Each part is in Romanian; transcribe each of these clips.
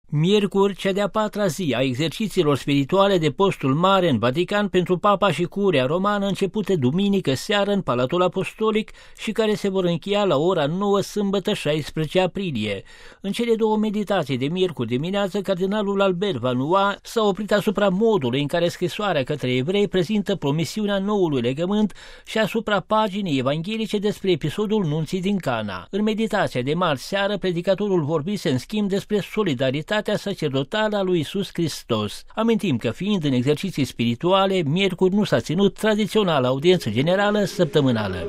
Miercuri, cea de-a patra zi a exercițiilor spirituale de postul mare în Vatican pentru Papa și Curia Romană, începute duminică seară în Palatul Apostolic și care se vor încheia la ora 9 sâmbătă 16 aprilie. În cele două meditații de miercuri dimineață, cardinalul Albert Vanois s-a oprit asupra modului în care scrisoarea către evrei prezintă promisiunea noului legământ și asupra paginii evanghelice despre episodul nunții din Cana. În meditația de marți seară, predicatorul vorbise în schimb despre solidaritatea sacerdotală a lui Iisus Hristos. Amintim că, fiind în exerciții spirituale, miercuri nu s-a ținut tradiționala audiență generală săptămânală.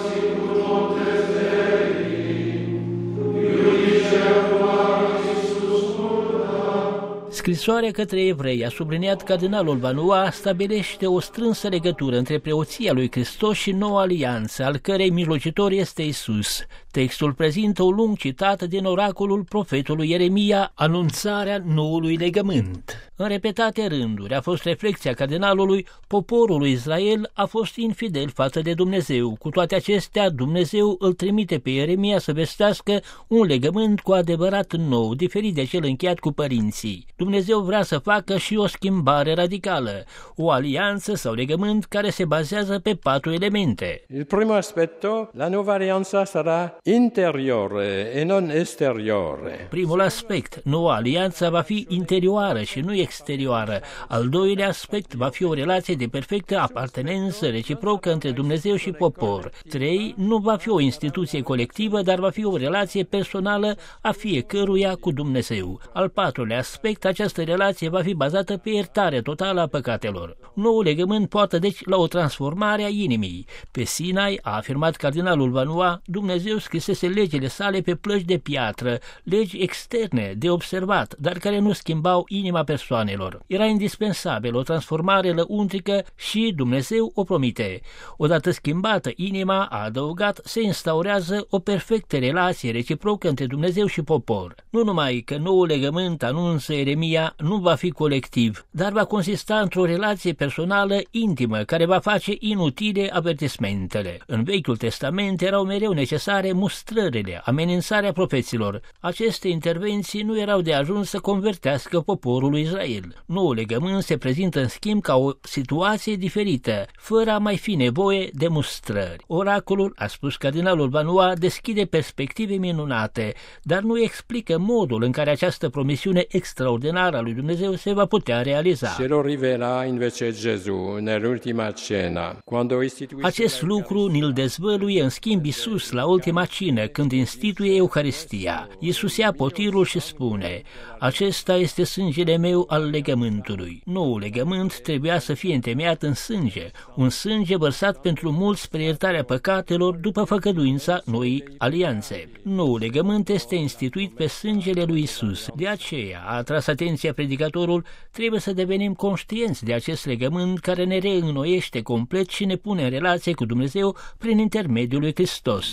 Scrisoarea către evrei, a subliniat cardinalul Vanois, stabilește o strânsă legătură între preoția lui Hristos și noua alianță, al cărei mijlocitor este Isus. Textul prezintă un lung citat din oracolul profetului Ieremia, anunțarea noului legământ. În repetate rânduri a fost reflexia cardinalului: poporul lui Israel a fost infidel față de Dumnezeu. Cu toate acestea, Dumnezeu îl trimite pe Ieremia să vestească un legământ cu adevărat nou, diferit de cel încheiat cu părinții. Dumnezeu vrea să facă și o schimbare radicală, o alianță sau legământ care se bazează pe 4 elemente. Il primo aspetto, la nuova alianza sarà interiore e non esteriore. Primul aspect, noua alianță va fi interioară și nu exterioară. Al doilea aspect va fi o relație de perfectă apartenență reciprocă între Dumnezeu și popor. 3. Nu va fi o instituție colectivă, dar va fi o relație personală a fiecăruia cu Dumnezeu. Al 4-lea aspect, această relație va fi bazată pe iertare totală a păcatelor. Noul legământ poartă deci la o transformare a inimii. Pe Sinai, a afirmat cardinalul Vanois, Dumnezeu scrisese legile sale pe plăci de piatră, legi externe, de observat, dar care nu schimbau inima persoanelor. Era indispensabil o transformare lăuntrică și Dumnezeu o promite. Odată schimbată inima, a adăugat, se instaurează o perfectă relație reciprocă între Dumnezeu și popor. Nu numai că noul legământ, anunță Ieremia, nu va fi colectiv, dar va consista într-o relație personală intimă care va face inutile avertismentele. În Vechiul Testament erau mereu necesare mustrările, amenințarea profeților. Aceste intervenții nu erau de ajuns să convertească poporul lui Israel. Noul legământ se prezintă în schimb ca o situație diferită, fără a mai fi nevoie de mustrări. Oracolul, a spus cardinalul Vanois, deschide perspective minunate, dar nu explică modul în care această promisiune extraordinară a lui Dumnezeu se va putea realiza. Se lo rivela invece Gesù nell'ultima cena, quando istituisce. Acest lucru ni-l dezvăluie în schimb Iisus la ultima cină, când instituie Euharistia. Iisus ia potirul și spune: acesta este sângele meu al legământului. Noul legământ trebuia să fie întemeiat în sânge, un sânge vărsat pentru mulți spre iertarea păcatelor după făgăduința noii alianțe. Noul legământ este instituit pe sângele lui Iisus. De aceea, a atras atenția predicatorul, trebuie să devenim conștienți de acest legământ care ne reînnoiește complet și ne pune în relație cu Dumnezeu prin intermediul lui Hristos.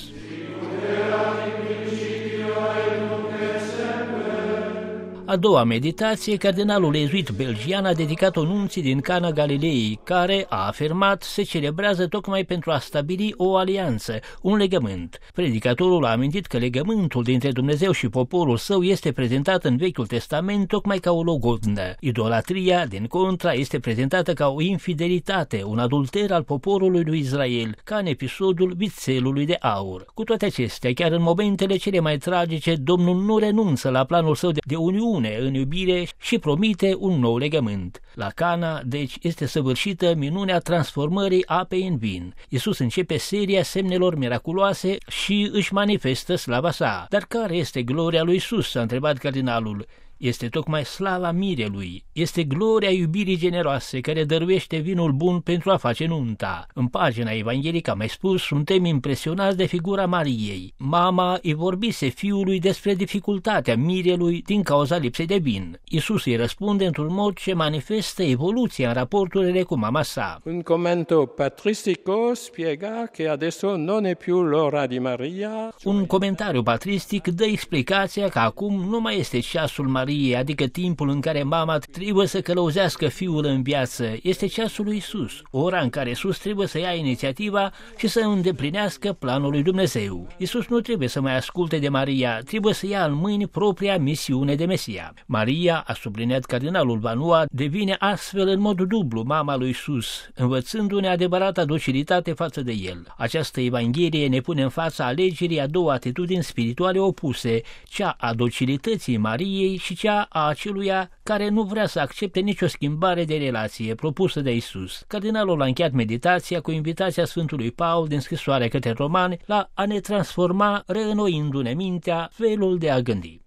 A doua meditație, cardinalul iezuit belgian a dedicat-o nunții din Cana Galilei, care, a afirmat, se celebrează tocmai pentru a stabili o alianță, un legământ. Predicatorul a amintit că legământul dintre Dumnezeu și poporul său este prezentat în Vechiul Testament tocmai ca o logodnă. Idolatria, din contra, este prezentată ca o infidelitate, un adulter al poporului lui Israel, ca în episodul vițelului de aur. Cu toate acestea, chiar în momentele cele mai tragice, Domnul nu renunță la planul său de uniune în iubire și promite un nou legământ. La Cana, deci, este săvârșită minunea transformării apei în vin. Iisus începe seria semnelor miraculoase și își manifestă slava sa. Dar care este gloria lui Iisus? S-a întrebat cardinalul. Este tocmai slava mirelui, este gloria iubirii generoase care dăruiește vinul bun pentru a face nunta. În pagina evanghelică, am mai spus, suntem impresionați de figura Mariei. Mama îi vorbise fiului despre dificultatea mirelui din cauza lipsei de vin. Iisus îi răspunde într-un mod ce manifestă evoluția în raporturile cu mama sa. Un commento patristico spiega che adesso non è più l'ora di Maria. Un comentariu patristic dă explicația că acum nu mai este ceasul Mariei Mariei, adică timpul în care mama trebuie să călăuzească fiul în viață, este ceasul lui Iisus, ora în care Iisus trebuie să ia inițiativa și să îndeplinească planul lui Dumnezeu. Iisus nu trebuie să mai asculte de Maria, trebuie să ia în mâini propria misiune de Mesia. Maria, a subliniat cardinalul Vanoa, devine astfel în mod dublu mama lui Iisus, învățându-ne adevărata docilitate față de el. Această Evanghelie ne pune în fața alegerii a două atitudini spirituale opuse, cea a docilității Mariei și cea a aceluia care nu vrea să accepte nicio schimbare de relație propusă de Iisus. Cardinalul a încheiat meditația cu invitația Sfântului Paul din scrisoarea către Romani la a ne transforma, reînnoindu-ne mintea, felul de a gândi.